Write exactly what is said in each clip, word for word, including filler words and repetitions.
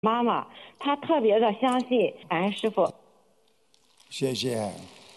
妈妈，她特别的相信，感恩师傅。 谢谢。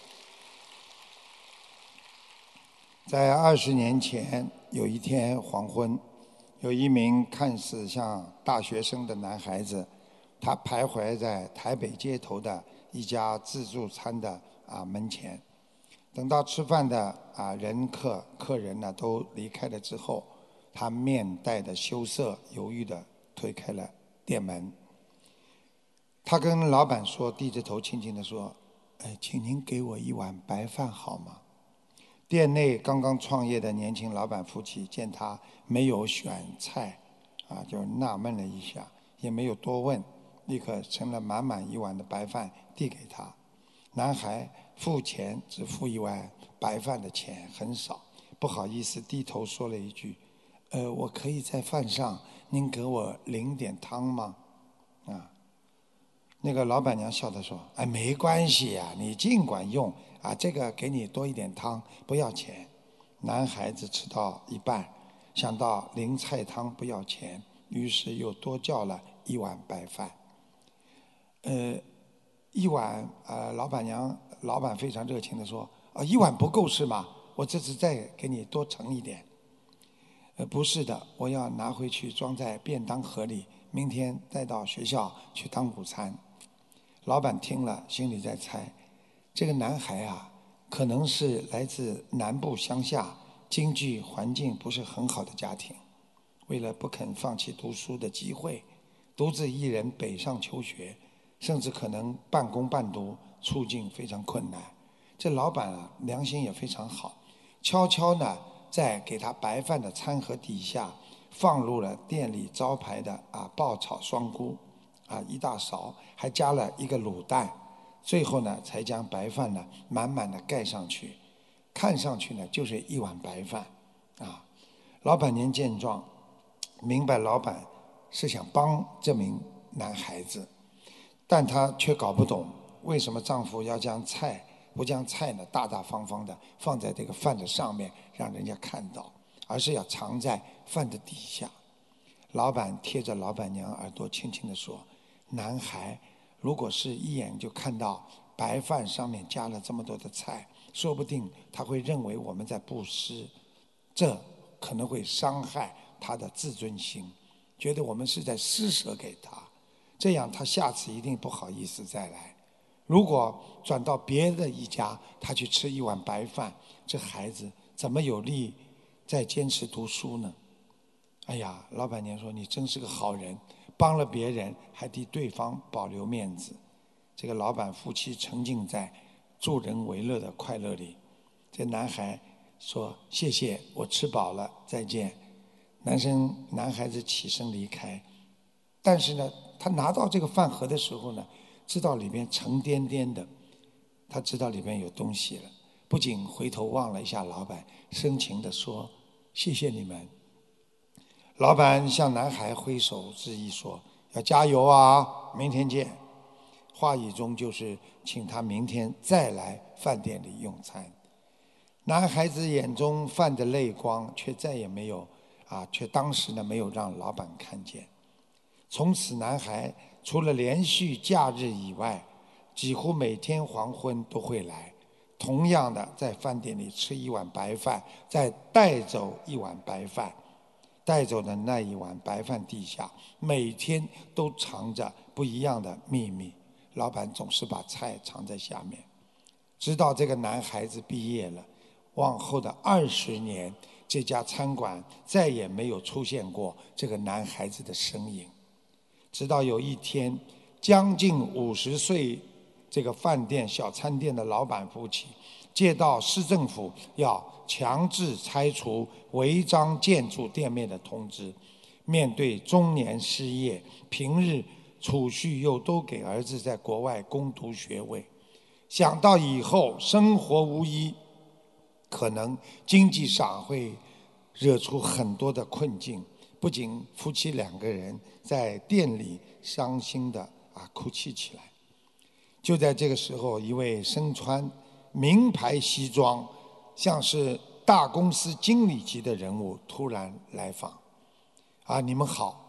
在二十年前，有一天黄昏，有一名看似像大学生的男孩子，他徘徊在台北街头的一家自助餐的啊门前。等到吃饭的啊人客客人呢都离开了之后，他面带着羞涩，犹豫地推开了店门。他跟老板说，低着头轻轻地说：“哎，请您给我一碗白饭好吗？”店内刚刚创业的年轻老板夫妻见他没有选菜，啊，就纳闷了一下，也没有多问，立刻盛了满满一碗的白饭递给他。男孩付钱只付一碗白饭的钱很少，不好意思低头说了一句：“呃，我可以在饭上您给我淋点汤吗？”啊。那个老板娘笑着说：“哎，没关系呀、啊，你尽管用啊，这个给你多一点汤，不要钱。”男孩子吃到一半，想到淋菜汤不要钱，于是又多叫了一碗白饭。呃，一碗呃，老板娘老板非常热情地说：“啊，一碗不够是吗？我这次再给你多盛一点。”呃，不是的，我要拿回去装在便当盒里，明天带到学校去当午餐。老板听了，心里在猜，这个男孩啊，可能是来自南部乡下，经济环境不是很好的家庭，为了不肯放弃读书的机会，独自一人北上求学，甚至可能半工半读，处境非常困难。这老板啊，良心也非常好，悄悄呢，在给他白饭的餐盒底下放入了店里招牌的啊爆炒双菇。啊，一大勺，还加了一个卤蛋，最后呢，才将白饭呢满满的盖上去，看上去呢就是一碗白饭，啊，老板娘见状，明白老板是想帮这名男孩子，但她却搞不懂为什么丈夫要将菜不将菜呢大大方方的放在这个饭的上面，让人家看到，而是要藏在饭的底下。老板贴着老板娘耳朵轻轻地说：“男孩如果是一眼就看到白饭上面加了这么多的菜，说不定他会认为我们在布施，这可能会伤害他的自尊心，觉得我们是在施舍给他，这样他下次一定不好意思再来。如果转到别的一家，他去吃一碗白饭，这孩子怎么有力再坚持读书呢？”哎呀，老板娘说：“你真是个好人，帮了别人还替对方保留面子。”这个老板夫妻沉浸在助人为乐的快乐里。这男孩说：“谢谢，我吃饱了，再见。”男生男孩子起身离开，但是呢，他拿到这个饭盒的时候呢，知道里面沉甸甸的，他知道里面有东西了，不仅回头望了一下老板，深情地说：“谢谢你们。”老板向男孩挥手致意说：“要加油啊，明天见。”话语中就是请他明天再来饭店里用餐。男孩子眼中泛着泪光，却再也没有啊，却当时呢没有让老板看见。从此，男孩除了连续假日以外，几乎每天黄昏都会来，同样的在饭店里吃一碗白饭，再带走一碗白饭。带走的那一碗白饭底下，每天都藏着不一样的秘密。老板总是把菜藏在下面，直到这个男孩子毕业了，往后的二十年，这家餐馆再也没有出现过这个男孩子的身影。直到有一天，将近五十岁，这个饭店小餐店的老板夫妻接到市政府要强制拆除违章建筑店面的通知，面对中年失业，平日储蓄又都给儿子在国外攻读学位，想到以后生活无依，可能经济上会惹出很多的困境，不仅夫妻两个人在店里伤心的啊哭泣起来。就在这个时候，一位身穿名牌西装，像是大公司经理级的人物突然来访。啊，你们好，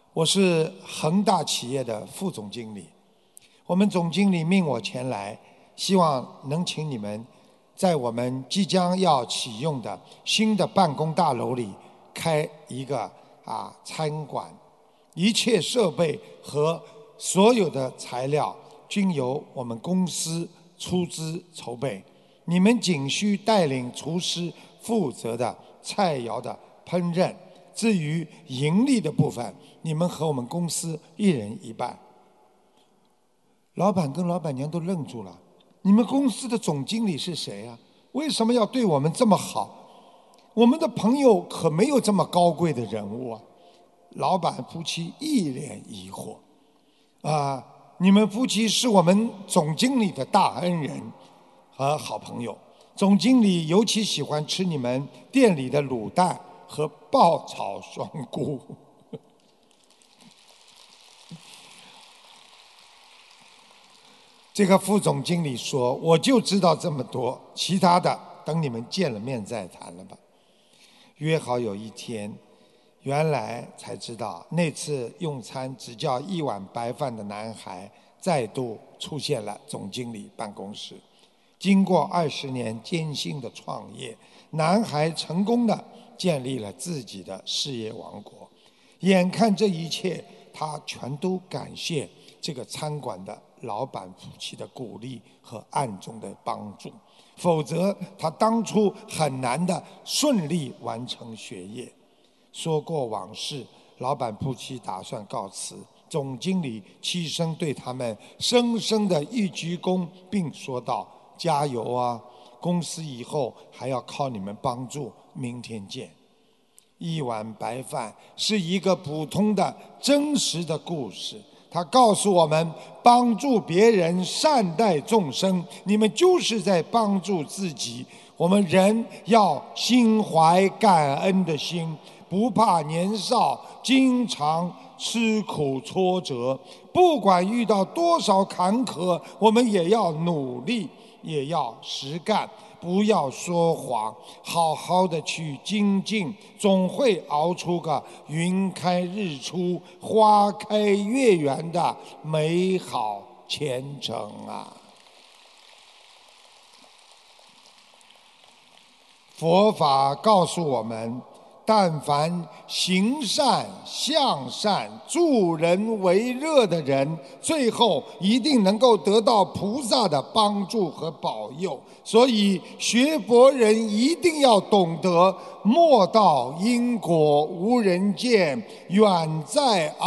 我是恒大企业的副总经理，我们总经理命我前来，希望能请你们在我们即将要启用的新的办公大楼里开一个啊餐馆，一切设备和所有的材料均由我们公司出资筹备，你们仅需带领厨师负责的菜肴的烹饪，至于盈利的部分，你们和我们公司一人一半。老板跟老板娘都愣住了，你们公司的总经理是谁啊？为什么要对我们这么好？我们的朋友可没有这么高贵的人物啊！老板夫妻一脸疑惑。啊，你们夫妻是我们总经理的大恩人和好朋友，总经理尤其喜欢吃你们店里的卤蛋和爆炒双菇。这个副总经理说：“我就知道这么多，其他的等你们见了面再谈了吧。”约好有一天，原来才知道那次用餐只叫一碗白饭的男孩再度出现了总经理办公室。经过二十年艰辛的创业，男孩成功地建立了自己的事业王国。眼看这一切，他全都感谢这个餐馆的老板夫妻的鼓励和暗中的帮助，否则他当初很难的顺利完成学业。说过往事，老板夫妻打算告辞，总经理起身对他们深深的一鞠躬，并说道：“加油啊，公司以后还要靠你们帮助，明天见。”一碗白饭是一个普通的真实的故事，它告诉我们，帮助别人、善待众生，你们就是在帮助自己。我们人要心怀感恩的心，不怕年少，经常吃苦挫折，不管遇到多少坎坷，我们也要努力，也要实干，不要说谎，好好的去精进，总会熬出个云开日出、花开月圆的美好前程啊！佛法告诉我们，但凡行善、向善、助人为乐的人，最后一定能够得到菩萨的帮助和保佑。所以学佛人一定要懂得莫道因果无人见，远在